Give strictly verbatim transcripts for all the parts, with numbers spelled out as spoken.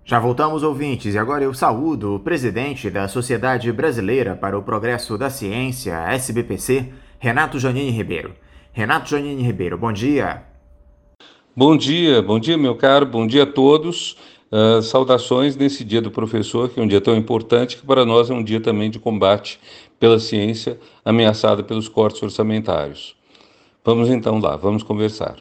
Já voltamos, ouvintes, e agora eu saúdo o presidente da Sociedade Brasileira para o Progresso da Ciência, S B P C, Renato Janine Ribeiro. Renato Janine Ribeiro, bom dia. Bom dia, bom dia, meu caro, bom dia a todos. Ah, saudações nesse dia do professor, que é um dia tão importante, que para nós é um dia também de combate pela ciência ameaçada pelos cortes orçamentários. Vamos então lá, vamos conversar.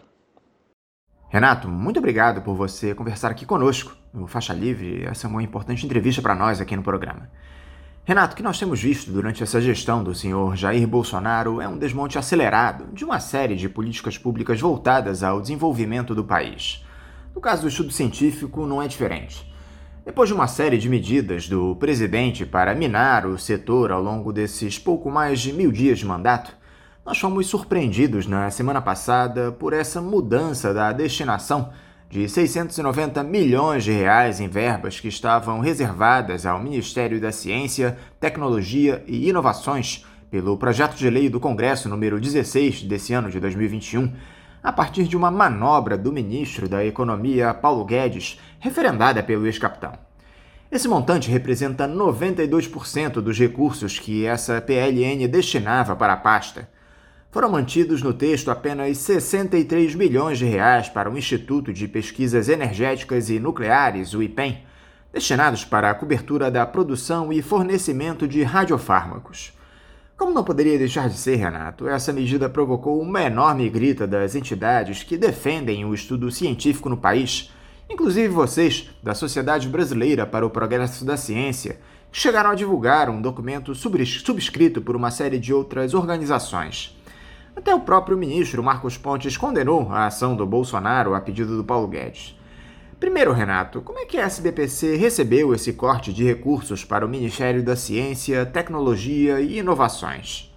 Renato, muito obrigado por você conversar aqui conosco no Faixa Livre. Essa é uma importante entrevista para nós aqui no programa. Renato, o que nós temos visto durante essa gestão do senhor Jair Bolsonaro é um desmonte acelerado de uma série de políticas públicas voltadas ao desenvolvimento do país. No caso do estudo científico, não é diferente. Depois de uma série de medidas do presidente para minar o setor ao longo desses pouco mais de mil dias de mandato, nós fomos surpreendidos na semana passada por essa mudança da destinação de seiscentos e noventa milhões de reais em verbas que estavam reservadas ao Ministério da Ciência, Tecnologia e Inovações pelo projeto de lei do Congresso número dezesseis desse ano de dois mil e vinte e um, a partir de uma manobra do ministro da Economia, Paulo Guedes, referendada pelo ex-capitão. Esse montante representa noventa e dois por cento dos recursos que essa P L N destinava para a pasta. Foram mantidos no texto apenas sessenta e três milhões de reais para o Instituto de Pesquisas Energéticas e Nucleares, o IPEN, destinados para a cobertura da produção e fornecimento de radiofármacos. Como não poderia deixar de ser, Renato, essa medida provocou uma enorme grita das entidades que defendem o estudo científico no país, inclusive vocês, da Sociedade Brasileira para o Progresso da Ciência, que chegaram a divulgar um documento subscrito por uma série de outras organizações. Até o próprio ministro Marcos Pontes condenou a ação do Bolsonaro a pedido do Paulo Guedes. Primeiro, Renato, como é que a S B P C recebeu esse corte de recursos para o Ministério da Ciência, Tecnologia e Inovações?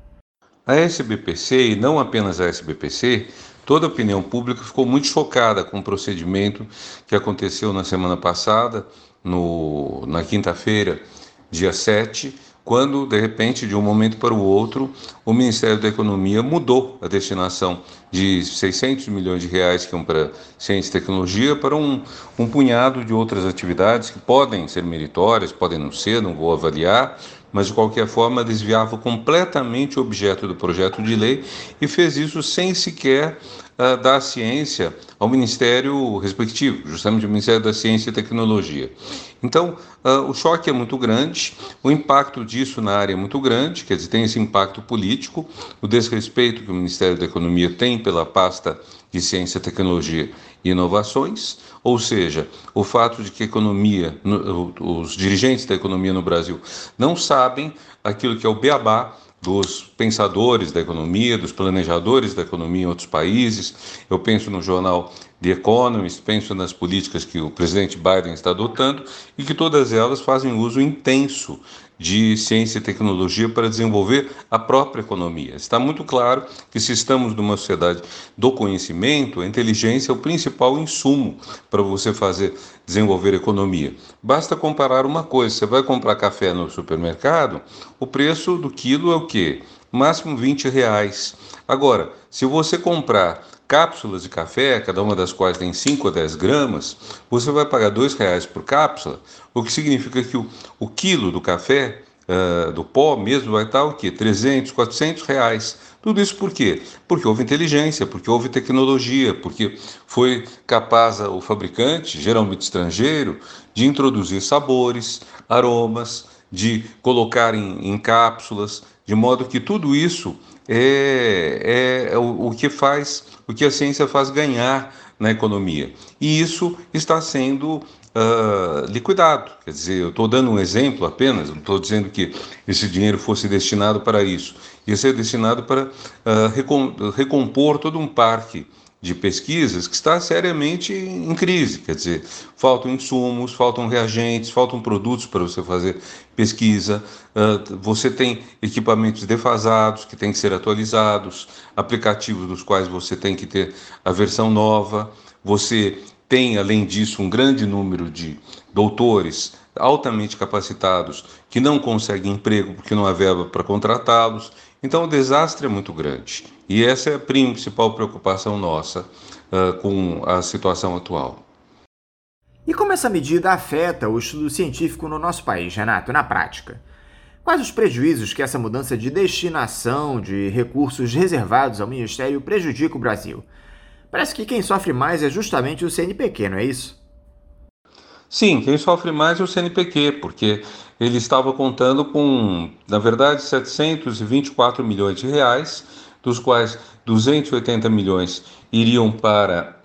A S B P C, e não apenas a S B P C, toda a opinião pública ficou muito chocada com o procedimento que aconteceu na semana passada, no, na quinta-feira, dia sete, quando, de repente, de um momento para o outro, o Ministério da Economia mudou a destinação de seiscentos milhões de reais que iam para ciência e tecnologia para um, um punhado de outras atividades que podem ser meritórias, podem não ser, não vou avaliar, mas de qualquer forma desviava completamente o objeto do projeto de lei e fez isso sem sequer uh, dar ciência ao Ministério respectivo, justamente o Ministério da Ciência e Tecnologia. Então, uh, o choque é muito grande, o impacto disso na área é muito grande, quer dizer, tem esse impacto político, o desrespeito que o Ministério da Economia tem pela pasta de Ciência, Tecnologia e Inovações, ou seja, o fato de que a economia, os dirigentes da economia no Brasil não sabem aquilo que é o beabá dos pensadores da economia, dos planejadores da economia em outros países. Eu penso no jornal The Economist, penso nas políticas que o presidente Biden está adotando e que todas elas fazem uso intenso de ciência e tecnologia para desenvolver a própria economia. Está muito claro que se estamos numa sociedade do conhecimento, a inteligência é o principal insumo para você fazer desenvolver a economia. Basta comparar uma coisa, você vai comprar café no supermercado, o preço do quilo é o quê? Máximo vinte reais. Agora, se você comprar cápsulas de café, cada uma das quais tem cinco a dez gramas, você vai pagar dois reais por cápsula, o que significa que o, o quilo do café, uh, do pó mesmo, vai estar o quê? trezentos, quatrocentos reais. Tudo isso por quê? Porque houve inteligência, porque houve tecnologia, porque foi capaz o fabricante, geralmente estrangeiro, de introduzir sabores, aromas, de colocar em, em cápsulas, de modo que tudo isso é, é, é o, o que faz, o que a ciência faz ganhar na economia. E isso está sendo uh, liquidado. Quer dizer, eu estou dando um exemplo apenas, não estou dizendo que esse dinheiro fosse destinado para isso. Ia ser destinado para uh, recom recompor todo um parque de pesquisas que está seriamente em crise, quer dizer, faltam insumos, faltam reagentes, faltam produtos para você fazer pesquisa, uh, você tem equipamentos defasados que têm que ser atualizados, aplicativos dos quais você tem que ter a versão nova, você tem, além disso, um grande número de doutores altamente capacitados que não conseguem emprego porque não há verba para contratá-los. Então o desastre é muito grande e essa é a principal preocupação nossa uh, com a situação atual. E como essa medida afeta o estudo científico no nosso país, Renato, na prática? Quais os prejuízos que essa mudança de destinação de recursos reservados ao Ministério prejudica o Brasil? Parece que quem sofre mais é justamente o C N Pq, não é isso? Sim, quem sofre mais é o C N Pq, porque ele estava contando com, na verdade, setecentos e vinte e quatro milhões de reais, dos quais duzentos e oitenta milhões iriam para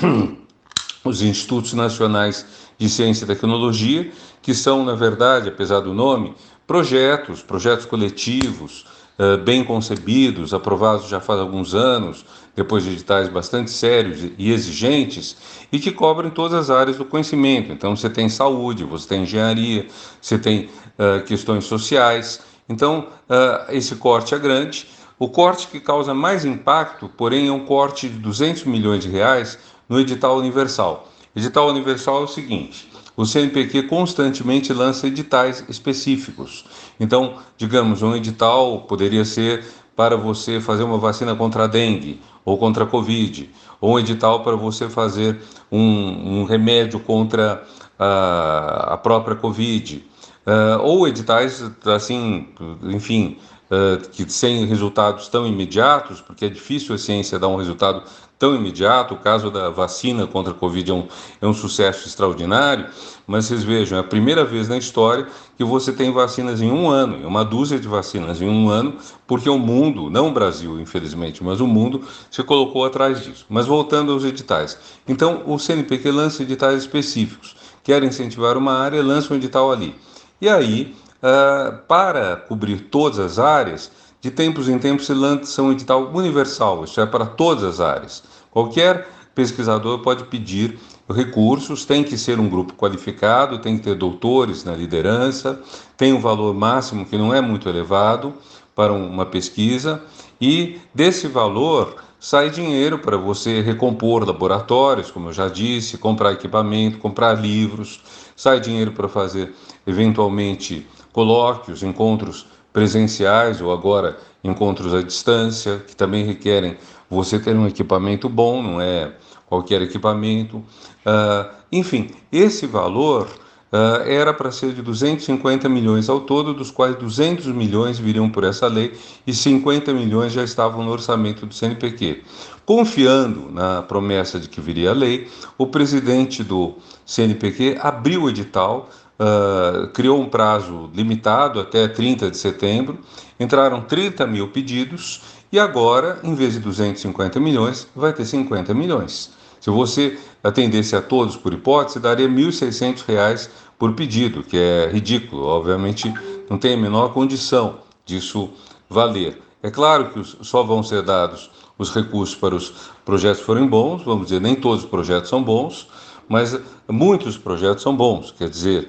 os Institutos Nacionais de Ciência e Tecnologia, que são, na verdade, apesar do nome, projetos, projetos coletivos, eh, bem concebidos, aprovados já faz alguns anos, depois de editais bastante sérios e exigentes, e que cobrem todas as áreas do conhecimento. Então, você tem saúde, você tem engenharia, você tem uh, questões sociais. Então, uh, esse corte é grande. O corte que causa mais impacto, porém, é um corte de duzentos milhões de reais no edital universal. Edital universal é o seguinte: o C N Pq constantemente lança editais específicos. Então, digamos, um edital poderia ser para você fazer uma vacina contra a dengue ou contra a Covid, ou um edital para você fazer um, um remédio contra a, a própria Covid, uh, ou editais assim, enfim, uh, que sem resultados tão imediatos, porque é difícil a ciência dar um resultado tão imediato. O caso da vacina contra a Covid é um, é um sucesso extraordinário, mas vocês vejam, é a primeira vez na história que você tem vacinas em um ano, uma dúzia de vacinas em um ano, porque o mundo, não o Brasil, infelizmente, mas o mundo se colocou atrás disso. Mas voltando aos editais. Então, o C N Pq lança editais específicos. Quer incentivar uma área, lança um edital ali. E aí, uh, para cobrir todas as áreas, de tempos em tempos se lança um edital universal, isso é para todas as áreas. Qualquer pesquisador pode pedir recursos, tem que ser um grupo qualificado, tem que ter doutores na liderança, tem um valor máximo que não é muito elevado para uma pesquisa, e desse valor sai dinheiro para você recompor laboratórios, como eu já disse, comprar equipamento, comprar livros, sai dinheiro para fazer eventualmente colóquios, encontros presenciais ou agora encontros à distância, que também requerem você ter um equipamento bom, não é qualquer equipamento. Uh, enfim, esse valor uh, era para ser de duzentos e cinquenta milhões ao todo, dos quais duzentos milhões viriam por essa lei e cinquenta milhões já estavam no orçamento do C N Pq. Confiando na promessa de que viria a lei, o presidente do C N Pq abriu o edital, uh, criou um prazo limitado até trinta de setembro, entraram trinta mil pedidos e agora, em vez de duzentos e cinquenta milhões, vai ter cinquenta milhões. Se você atendesse a todos por hipótese, daria mil e seiscentos reais por pedido, que é ridículo. Obviamente, não tem a menor condição disso valer. É claro que só vão ser dados os recursos para os projetos que forem bons, vamos dizer, nem todos os projetos são bons, mas muitos projetos são bons. Quer dizer,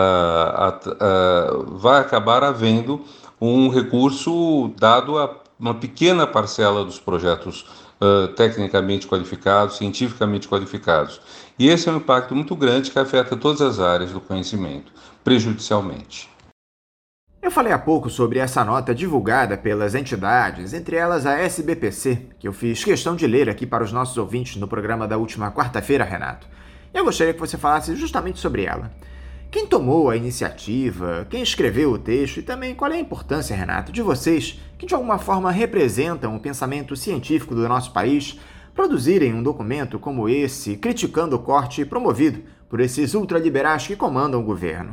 ah, ah, vai acabar havendo um recurso dado a uma pequena parcela dos projetos Uh, tecnicamente qualificados, cientificamente qualificados. E esse é um impacto muito grande que afeta todas as áreas do conhecimento, prejudicialmente. Eu falei há pouco sobre essa nota divulgada pelas entidades, entre elas a S B P C, que eu fiz questão de ler aqui para os nossos ouvintes no programa da última quarta-feira, Renato. Eu gostaria que você falasse justamente sobre ela. Quem tomou a iniciativa, quem escreveu o texto e também qual é a importância, Renato, de vocês, que de alguma forma representam o pensamento científico do nosso país, produzirem um documento como esse, criticando o corte promovido por esses ultraliberais que comandam o governo?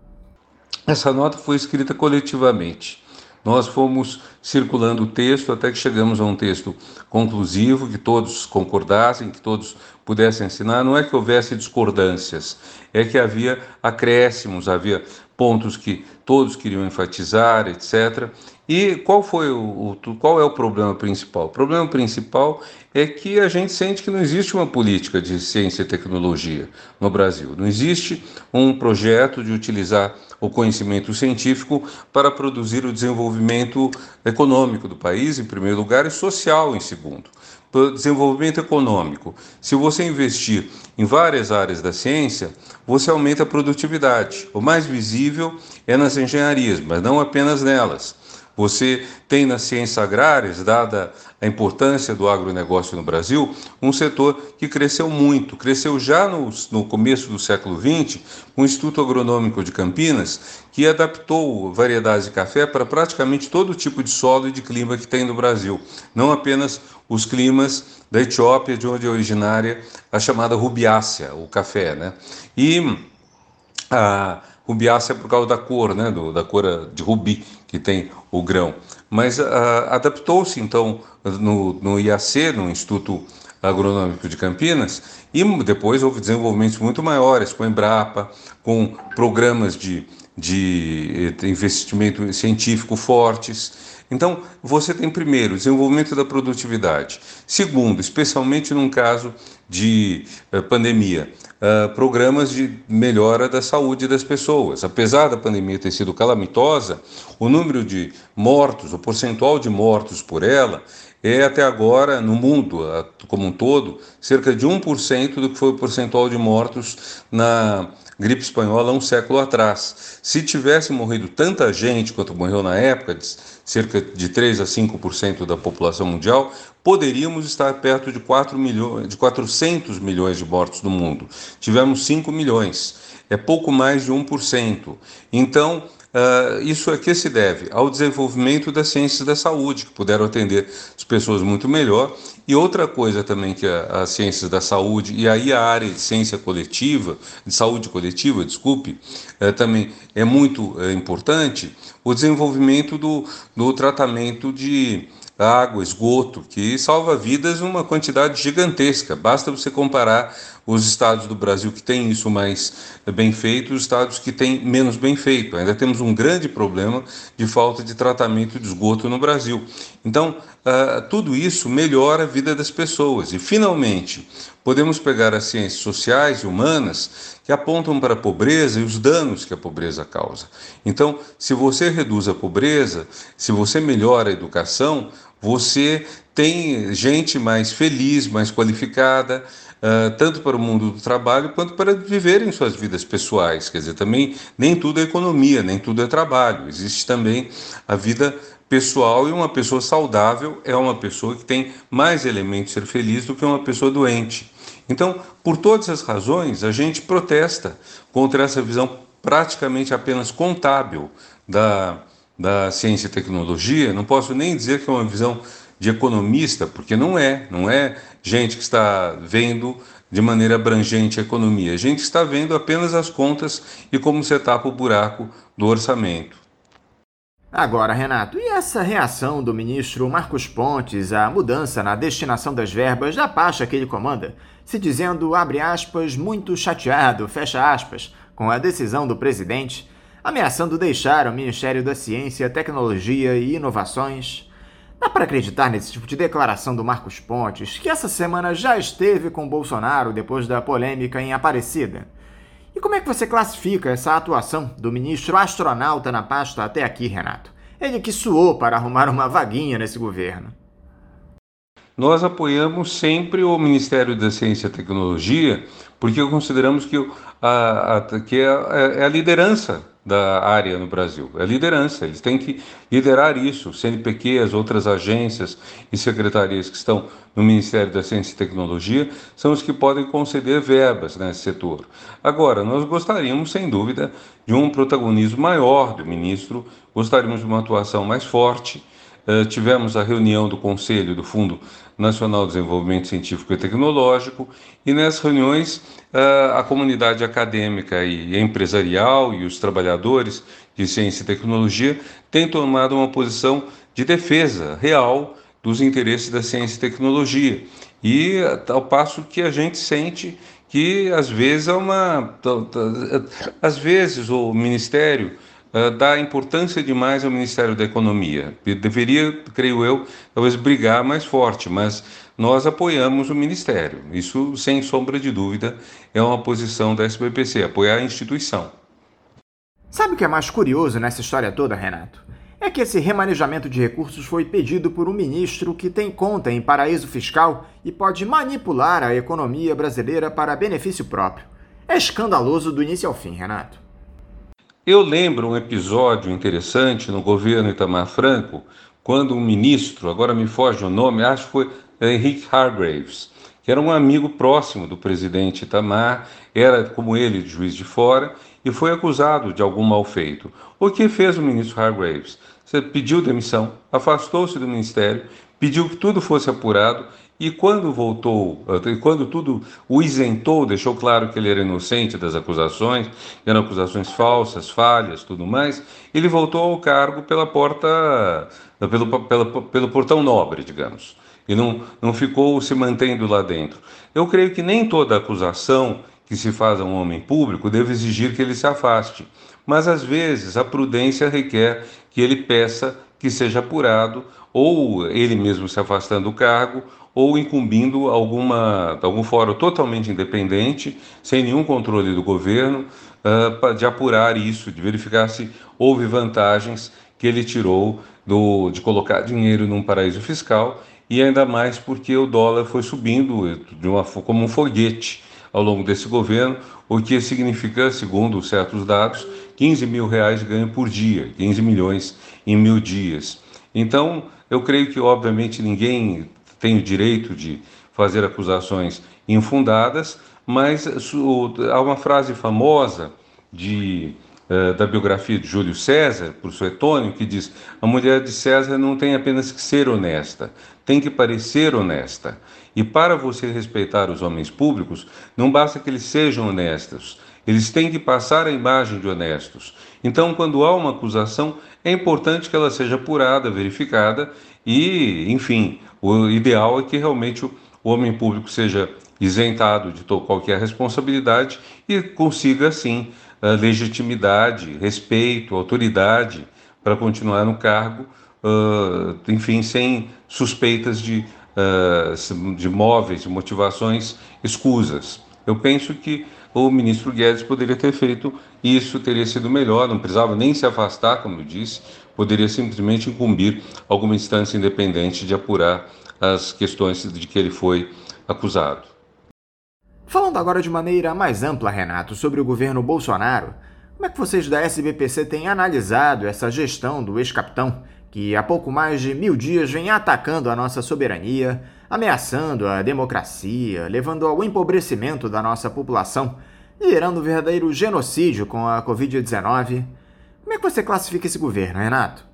Essa nota foi escrita coletivamente. Nós fomos circulando o texto até que chegamos a um texto conclusivo, que todos concordassem, que todos pudessem assinar. Não é que houvesse discordâncias, é que havia acréscimos, havia pontos que todos queriam enfatizar, etcétera. E qual foi o, o qual é o problema principal? O problema principal é que a gente sente que não existe uma política de ciência e tecnologia no Brasil. Não existe um projeto de utilizar o conhecimento científico para produzir o desenvolvimento econômico do país, em primeiro lugar, e social, em segundo. Desenvolvimento econômico. Se você investir em várias áreas da ciência, você aumenta a produtividade. O mais visível é nas engenharias, mas não apenas nelas. Você tem nas ciências agrárias, dada a importância do agronegócio no Brasil, um setor que cresceu muito, cresceu já no, no começo do século vinte, o Instituto Agronômico de Campinas, que adaptou variedades de café para praticamente todo tipo de solo e de clima que tem no Brasil, não apenas os climas da Etiópia, de onde é originária a chamada rubiácea, o café, né? E a rubiácea é por causa da cor, né? Do, da cor de rubi que tem o grão. Mas adaptou-se então no, no I A C, no Instituto Agronômico de Campinas, e depois houve desenvolvimentos muito maiores com a Embrapa, com programas de, de investimento científico fortes. Então, você tem, primeiro, desenvolvimento da produtividade. Segundo, especialmente num caso de uh, pandemia, uh, programas de melhora da saúde das pessoas. Apesar da pandemia ter sido calamitosa, o número de mortos, o percentual de mortos por ela, é até agora, no mundo como um todo, cerca de um por cento do que foi o percentual de mortos na gripe espanhola há um século atrás. Se tivesse morrido tanta gente quanto morreu na época, cerca de três a cinco por cento da população mundial, poderíamos estar perto de, quatro milhões, de quatrocentos milhões de mortos no mundo. Tivemos cinco milhões, é pouco mais de um por cento. Então, Uh, isso a que se deve? Ao desenvolvimento das ciências da saúde, que puderam atender as pessoas muito melhor. E outra coisa também que a, as ciências da saúde, e aí a área de ciência coletiva, de saúde coletiva, desculpe, uh, também é muito uh, importante, o desenvolvimento do, do tratamento de água, esgoto, que salva vidas uma quantidade gigantesca. Basta você comparar os estados do Brasil que têm isso mais bem feito e os estados que têm menos bem feito. Ainda temos um grande problema de falta de tratamento de esgoto no Brasil. Então, uh, tudo isso melhora a vida das pessoas. E, finalmente, podemos pegar as ciências sociais e humanas que apontam para a pobreza e os danos que a pobreza causa. Então, se você reduz a pobreza, se você melhora a educação, você tem gente mais feliz, mais qualificada, uh, tanto para o mundo do trabalho quanto para viverem suas vidas pessoais. Quer dizer, também nem tudo é economia, nem tudo é trabalho. Existe também a vida pessoal, e uma pessoa saudável é uma pessoa que tem mais elementos de ser feliz do que uma pessoa doente. Então, por todas as razões, a gente protesta contra essa visão praticamente apenas contábil da, da ciência e tecnologia. Não posso nem dizer que é uma visão de economista, porque não é, não é gente que está vendo de maneira abrangente a economia, a gente está vendo apenas as contas e como você tapa o buraco do orçamento. Agora, Renato, e essa reação do ministro Marcos Pontes à mudança na destinação das verbas da pasta que ele comanda, se dizendo, abre aspas, muito chateado, fecha aspas, com a decisão do presidente, ameaçando deixar o Ministério da Ciência, Tecnologia e Inovações? Dá para acreditar nesse tipo de declaração do Marcos Pontes, que essa semana já esteve com Bolsonaro depois da polêmica em Aparecida? E como é que você classifica essa atuação do ministro astronauta na pasta até aqui, Renato? Ele que suou para arrumar uma vaguinha nesse governo. Nós apoiamos sempre o Ministério da Ciência e Tecnologia, porque consideramos que, a, a, que é, é a liderança da área no Brasil. É a liderança, eles têm que liderar isso. O C N Pq, as outras agências e secretarias que estão no Ministério da Ciência e Tecnologia são os que podem conceder verbas nesse setor. Agora, nós gostaríamos, sem dúvida, de um protagonismo maior do ministro, gostaríamos de uma atuação mais forte. Uh, tivemos a reunião do Conselho do Fundo Nacional de Desenvolvimento Científico e Tecnológico, e nessas reuniões uh, a comunidade acadêmica e empresarial e os trabalhadores de ciência e tecnologia têm tomado uma posição de defesa real dos interesses da ciência e tecnologia, e ao passo que a gente sente que às vezes é uma às vezes o Ministério Uh, dá importância demais ao Ministério da Economia. Deveria, creio eu, talvez brigar mais forte, mas nós apoiamos o Ministério. Isso, sem sombra de dúvida, é uma posição da S B P C, apoiar a instituição. Sabe o que é mais curioso nessa história toda, Renato? É que esse remanejamento de recursos foi pedido por um ministro que tem conta em paraíso fiscal e pode manipular a economia brasileira para benefício próprio. É escandaloso do início ao fim, Renato. Eu lembro um episódio interessante no governo Itamar Franco, quando um ministro, agora me foge o nome, acho que foi Henrique Hargreaves, que era um amigo próximo do presidente Itamar, era como ele juiz de fora, e foi acusado de algum mal feito. O que fez o ministro Hargreaves? Você pediu demissão, afastou-se do ministério, pediu que tudo fosse apurado e quando voltou, e quando tudo o isentou, deixou claro que ele era inocente das acusações, eram acusações falsas, falhas, tudo mais, ele voltou ao cargo pela porta, pelo, pela, pelo portão nobre, digamos, e não, não ficou se mantendo lá dentro. Eu creio que nem toda acusação que se faz a um homem público deve exigir que ele se afaste, mas às vezes a prudência requer que ele peça que seja apurado, ou ele mesmo se afastando do cargo, ou incumbindo alguma, algum fórum totalmente independente, sem nenhum controle do governo, uh, de apurar isso, de verificar se houve vantagens que ele tirou do, de colocar dinheiro num paraíso fiscal, e ainda mais porque o dólar foi subindo de uma, como um foguete ao longo desse governo, o que significa, segundo certos dados, quinze mil reais ganho por dia, quinze milhões em mil dias. Então, eu creio que, obviamente, ninguém tem o direito de fazer acusações infundadas, mas há uma frase famosa de, uh, da biografia de Júlio César, por Suetônio, que diz: a mulher de César não tem apenas que ser honesta, tem que parecer honesta. E para você respeitar os homens públicos, não basta que eles sejam honestos, eles têm que passar a imagem de honestos. Então, quando há uma acusação, é importante que ela seja apurada, verificada e, enfim, o ideal é que realmente o homem público seja isentado de qualquer responsabilidade e consiga, assim, legitimidade, respeito, autoridade para continuar no cargo, enfim, sem suspeitas de, de móveis, de motivações escusas. Eu penso que o ministro Guedes poderia ter feito isso, teria sido melhor, não precisava nem se afastar, como eu disse, poderia simplesmente incumbir alguma instância independente de apurar as questões de que ele foi acusado. Falando agora de maneira mais ampla, Renato, sobre o governo Bolsonaro, como é que vocês da S B P C têm analisado essa gestão do ex-capitão, que há pouco mais de mil dias vem atacando a nossa soberania, ameaçando a democracia, levando ao empobrecimento da nossa população, liderando um verdadeiro genocídio com a covid dezenove? Como é que você classifica esse governo, Renato?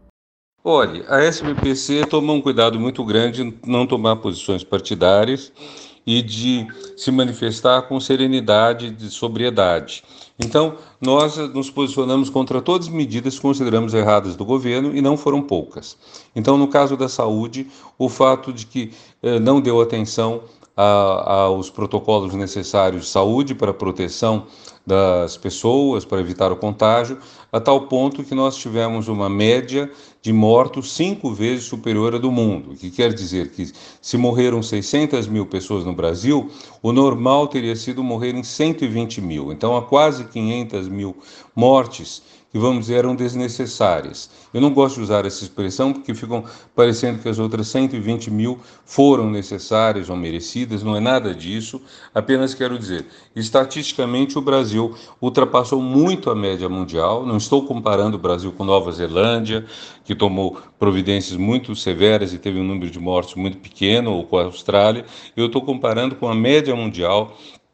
Olha, a S B P C toma um cuidado muito grande em não tomar posições partidárias e de se manifestar com serenidade e de sobriedade. Então, nós nos posicionamos contra todas as medidas que consideramos erradas do governo, e não foram poucas. Então, no caso da saúde, o fato de que eh, não deu atenção a, aos protocolos necessários de saúde para a proteção das pessoas, para evitar o contágio, a tal ponto que nós tivemos uma média de mortos cinco vezes superior à do mundo, o que quer dizer que se morreram seiscentas mil pessoas no Brasil, o normal teria sido morrer em cento e vinte mil. Então, há quase quinhentas mil mortes que, vamos dizer, eram desnecessárias. Eu não gosto de usar essa expressão porque ficam parecendo que as outras cento e vinte mil foram necessárias ou merecidas, não é nada disso, apenas quero dizer, estatisticamente o Brasil ultrapassou muito a média mundial, não estou comparando o Brasil com Nova Zelândia, que tomou providências muito severas e teve um número de mortes muito pequeno, ou com a Austrália, eu estou comparando com a média mundial,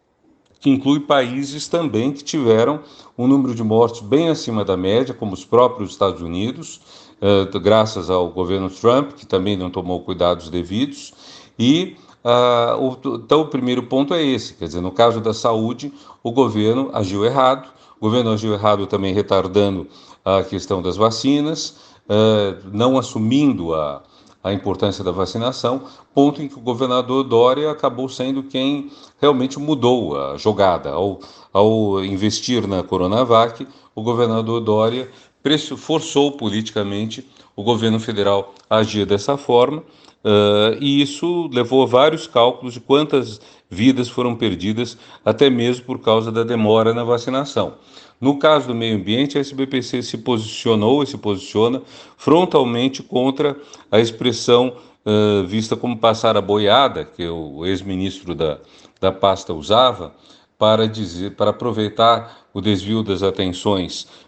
que inclui países também que tiveram um número de mortes bem acima da média, como os próprios Estados Unidos, uh, graças ao governo Trump, que também não tomou cuidados devidos. E uh, o, então o primeiro ponto é esse, quer dizer, no caso da saúde, o governo agiu errado, o governo agiu errado também retardando a questão das vacinas, uh, não assumindo a a importância da vacinação, ponto em que o governador Dória acabou sendo quem realmente mudou a jogada. Ao, ao investir na Coronavac, o governador Dória forçou politicamente o governo federal a agir dessa forma, uh, e isso levou a vários cálculos de quantas vidas foram perdidas, até mesmo por causa da demora na vacinação. No caso do meio ambiente, a S B P C se posicionou e se posiciona frontalmente contra a expressão uh, vista como passar a boiada, que o ex-ministro da, da pasta usava, para, dizer, para aproveitar o desvio das atenções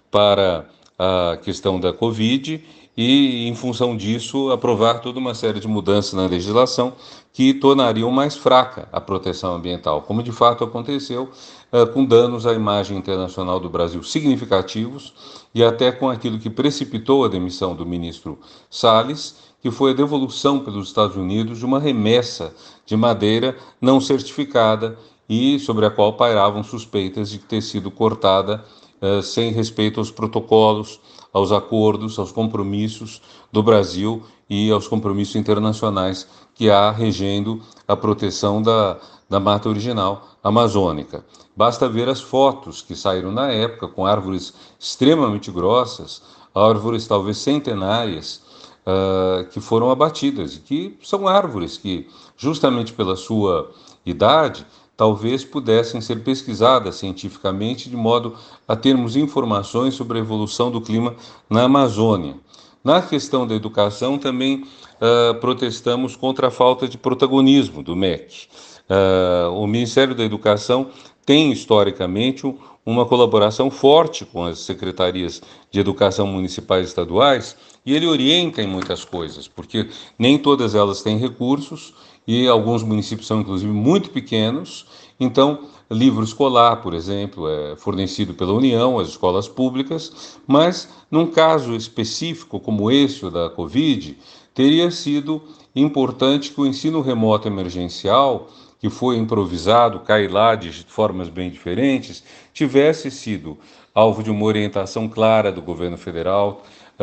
para a questão da Covid e, em função disso, aprovar toda uma série de mudanças na legislação que tornariam mais fraca a proteção ambiental, como de fato aconteceu, eh, com danos à imagem internacional do Brasil significativos e até com aquilo que precipitou a demissão do ministro Salles, que foi a devolução pelos Estados Unidos de uma remessa de madeira não certificada e sobre a qual pairavam suspeitas de ter sido cortada eh, sem respeito aos protocolos, aos acordos, aos compromissos do Brasil e aos compromissos internacionais que há regendo a proteção da, da mata original amazônica. Basta ver as fotos que saíram na época com árvores extremamente grossas, árvores talvez centenárias, uh, que foram abatidas, e que são árvores que, justamente pela sua idade, talvez pudessem ser pesquisadas cientificamente de modo a termos informações sobre a evolução do clima na Amazônia. Na questão da educação, também uh, protestamos contra a falta de protagonismo do M E C. Uh, o Ministério da Educação tem, historicamente, uma colaboração forte com as secretarias de educação municipais e estaduais, e ele orienta em muitas coisas, porque nem todas elas têm recursos, e alguns municípios são, inclusive, muito pequenos. Então, livro escolar, por exemplo, é fornecido pela União, às escolas públicas, mas num caso específico como esse, o da Covid, teria sido importante que o ensino remoto emergencial, que foi improvisado, cai lá de formas bem diferentes, tivesse sido alvo de uma orientação clara do governo federal,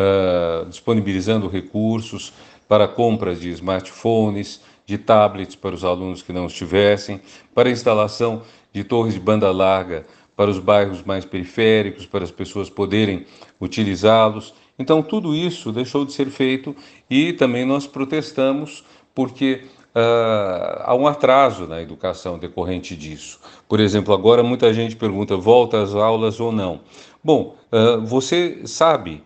uh, disponibilizando recursos para a compra de smartphones, de tablets para os alunos que não os tivessem, para a instalação de torres de banda larga para os bairros mais periféricos, para as pessoas poderem utilizá-los. Então, tudo isso deixou de ser feito e também nós protestamos porque uh, há um atraso na educação decorrente disso. Por exemplo, agora muita gente pergunta, volta às aulas ou não? Bom, uh, você sabe,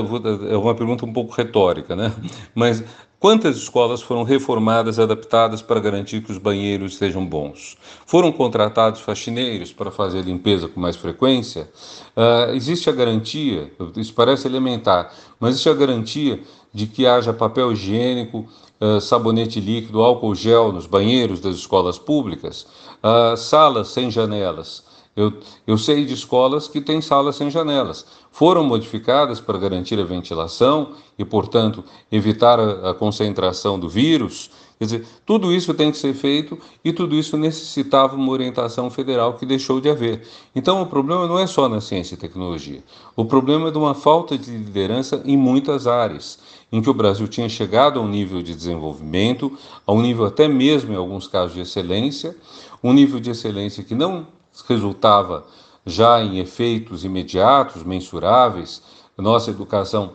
é uma pergunta um pouco retórica, né? Mas quantas escolas foram reformadas, adaptadas para garantir que os banheiros sejam bons? Foram contratados faxineiros para fazer a limpeza com mais frequência? Uh, existe a garantia, isso parece elementar, mas existe a garantia de que haja papel higiênico, uh, sabonete líquido, álcool gel nos banheiros das escolas públicas? Uh, salas sem janelas. Eu, eu sei de escolas que têm salas sem janelas. Foram modificadas para garantir a ventilação e, portanto, evitar a, a concentração do vírus. Quer dizer, tudo isso tem que ser feito e tudo isso necessitava uma orientação federal que deixou de haver. Então, o problema não é só na ciência e tecnologia. O problema é de uma falta de liderança em muitas áreas, em que o Brasil tinha chegado a um nível de desenvolvimento, a um nível até mesmo, em alguns casos, de excelência, um nível de excelência que não resultava já em efeitos imediatos, mensuráveis. Nossa educação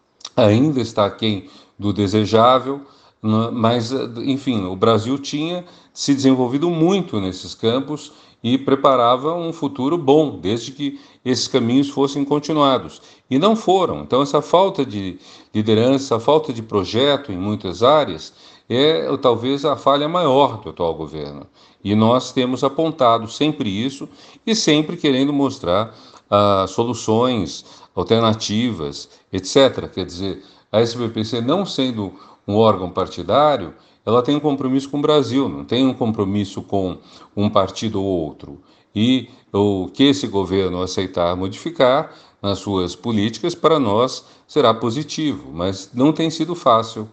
ainda está aquém do desejável, mas, enfim, o Brasil tinha se desenvolvido muito nesses campos e preparava um futuro bom, desde que esses caminhos fossem continuados. E não foram. Então, essa falta de liderança, a falta de projeto em muitas áreas, é talvez a falha maior do atual governo. E nós temos apontado sempre isso e sempre querendo mostrar ah, soluções alternativas, etcétera. Quer dizer, a S B P C, não sendo um órgão partidário, ela tem um compromisso com o Brasil, não tem um compromisso com um partido ou outro. E o que esse governo aceitar modificar nas suas políticas, para nós será positivo, mas não tem sido fácil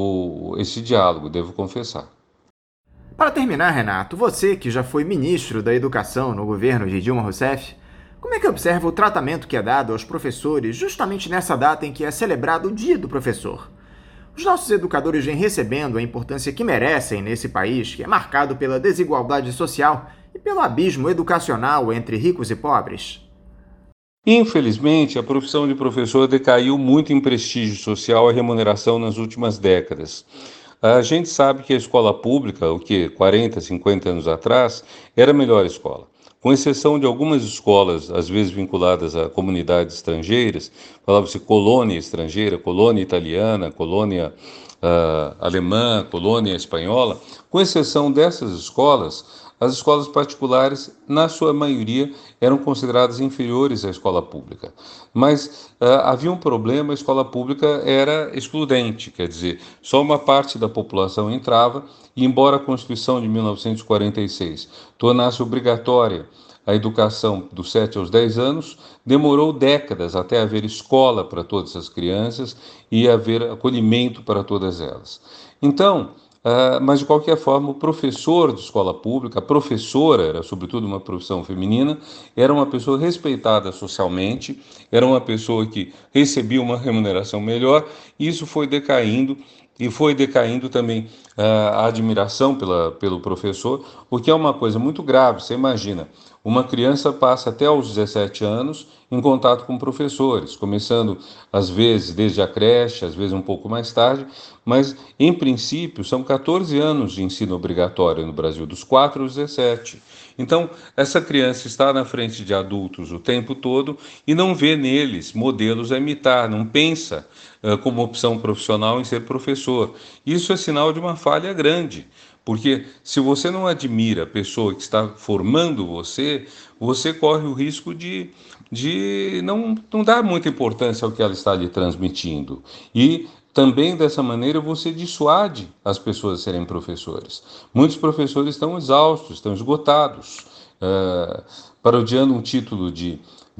o, esse diálogo, devo confessar. Para terminar, Renato, você que já foi ministro da Educação no governo de Dilma Rousseff, como é que observa o tratamento que é dado aos professores justamente nessa data em que é celebrado o Dia do Professor? Os nossos educadores vêm recebendo a importância que merecem nesse país, que é marcado pela desigualdade social e pelo abismo educacional entre ricos e pobres? Infelizmente, a profissão de professor decaiu muito em prestígio social e remuneração nas últimas décadas. A gente sabe que a escola pública, o que quarenta, cinquenta anos atrás, era a melhor escola. Com exceção de algumas escolas, às vezes vinculadas a comunidades estrangeiras, falava-se colônia estrangeira, colônia italiana, colônia uh, alemã, colônia espanhola. Com exceção dessas escolas, as escolas particulares, na sua maioria, eram consideradas inferiores à escola pública. Mas uh, havia um problema: a escola pública era excludente, quer dizer, só uma parte da população entrava, e embora a Constituição de mil novecentos e quarenta e seis tornasse obrigatória a educação dos sete aos dez anos, demorou décadas até haver escola para todas as crianças e haver acolhimento para todas elas. Então, uh, mas de qualquer forma, o professor de escola pública, a professora, era sobretudo uma profissão feminina, era uma pessoa respeitada socialmente, era uma pessoa que recebia uma remuneração melhor, e isso foi decaindo. E foi decaindo também uh, a admiração pela, pelo professor, o que é uma coisa muito grave. Você imagina, uma criança passa até aos dezessete anos em contato com professores, começando às vezes desde a creche, às vezes um pouco mais tarde, mas em princípio são catorze anos de ensino obrigatório no Brasil, dos quatro aos dezessete. Então, essa criança está na frente de adultos o tempo todo e não vê neles modelos a imitar, não pensa uh, como opção profissional em ser professor. Isso é sinal de uma falha grande, porque se você não admira a pessoa que está formando você, você corre o risco de, de não, não dar muita importância ao que ela está lhe transmitindo. E também, dessa maneira, você dissuade as pessoas a serem professores. Muitos professores estão exaustos, estão esgotados. Uh, parodiando um título de,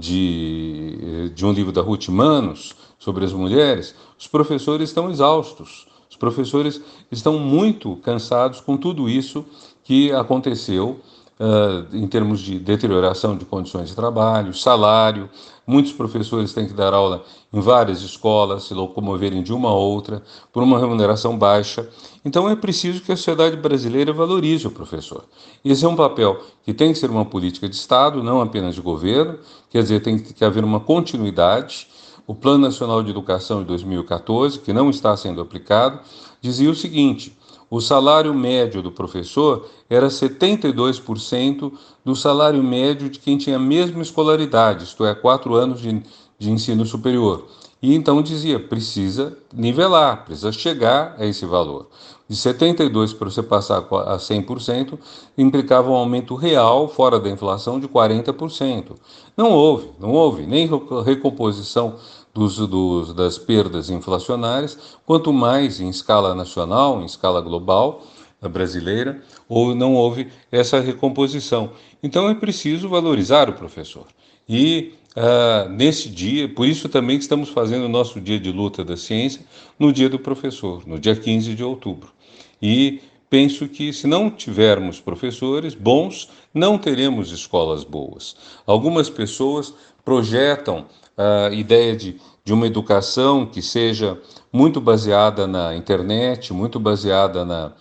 de, de um livro da Ruth Manos sobre as mulheres, os professores estão exaustos. Os professores estão muito cansados com tudo isso que aconteceu uh, em termos de deterioração de condições de trabalho, salário. Muitos professores têm que dar aula em várias escolas, se locomoverem de uma a outra, por uma remuneração baixa. Então é preciso que a sociedade brasileira valorize o professor. Esse é um papel que tem que ser uma política de Estado, não apenas de governo, quer dizer, tem que haver uma continuidade. O Plano Nacional de Educação de dois mil e quatorze, que não está sendo aplicado, dizia o seguinte: o salário médio do professor era setenta e dois por cento do salário médio de quem tinha a mesma escolaridade, isto é, quatro anos de, de ensino superior. E então dizia, precisa nivelar, precisa chegar a esse valor. De setenta e dois por cento para você passar a cem por cento, implicava um aumento real, fora da inflação, de quarenta por cento. Não houve, não houve nem recomposição dos, dos, das perdas inflacionárias, quanto mais em escala nacional, em escala global, brasileira, ou não houve essa recomposição. Então é preciso valorizar o professor. E uh, nesse dia, por isso também que estamos fazendo o nosso dia de luta da ciência no dia do professor, no dia quinze de outubro. E penso que se não tivermos professores bons, não teremos escolas boas. Algumas pessoas projetam a ideia de, de uma educação que seja muito baseada na internet, muito baseada na,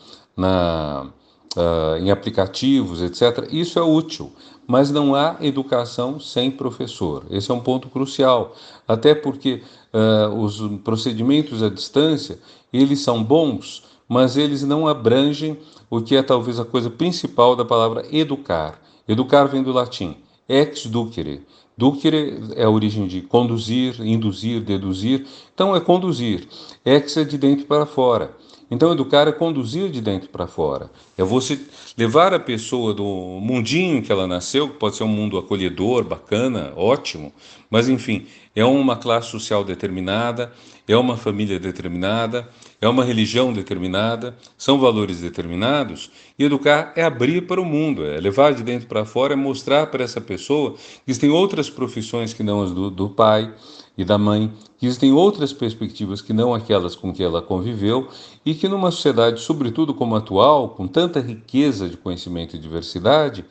na, uh, em aplicativos, etcétera. Isso é útil, mas não há educação sem professor. Esse é um ponto crucial, até porque uh, os procedimentos à distância, eles são bons, mas eles não abrangem o que é talvez a coisa principal da palavra educar. Educar vem do latim, ex ducere. Ducere é a origem de conduzir, induzir, deduzir. Então é conduzir. Ex é de dentro para fora. Então educar é conduzir de dentro para fora. É você levar a pessoa do mundinho em que ela nasceu, que pode ser um mundo acolhedor, bacana, ótimo, mas enfim, é uma classe social determinada, é uma família determinada, é uma religião determinada, são valores determinados, e educar é abrir para o mundo, é levar de dentro para fora, é mostrar para essa pessoa que existem outras profissões que não as do, do pai e da mãe, que existem outras perspectivas que não aquelas com que ela conviveu, e que numa sociedade, sobretudo como a atual, com tanta riqueza de conhecimento e diversidade,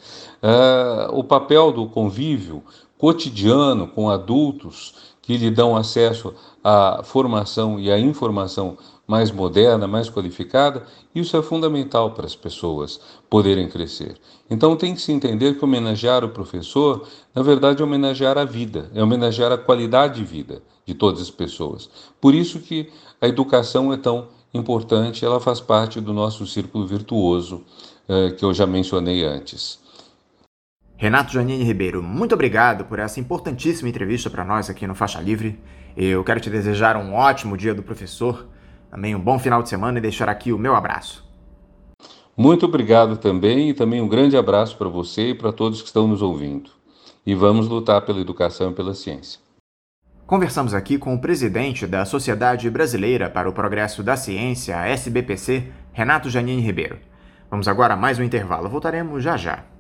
uh, o papel do convívio cotidiano com adultos que lhe dão acesso à formação e à informação mais moderna, mais qualificada, isso é fundamental para as pessoas poderem crescer. Então tem que se entender que homenagear o professor, na verdade, é homenagear a vida, é homenagear a qualidade de vida de todas as pessoas. Por isso que a educação é tão importante, ela faz parte do nosso círculo virtuoso, eh, que eu já mencionei antes. Renato Janine Ribeiro, muito obrigado por essa importantíssima entrevista para nós aqui no Faixa Livre. Eu quero te desejar um ótimo dia do professor, também um bom final de semana e deixar aqui o meu abraço. Muito obrigado também e também um grande abraço para você e para todos que estão nos ouvindo. E vamos lutar pela educação e pela ciência. Conversamos aqui com o presidente da Sociedade Brasileira para o Progresso da Ciência, a S B P C, Renato Janine Ribeiro. Vamos agora a mais um intervalo. Voltaremos já já.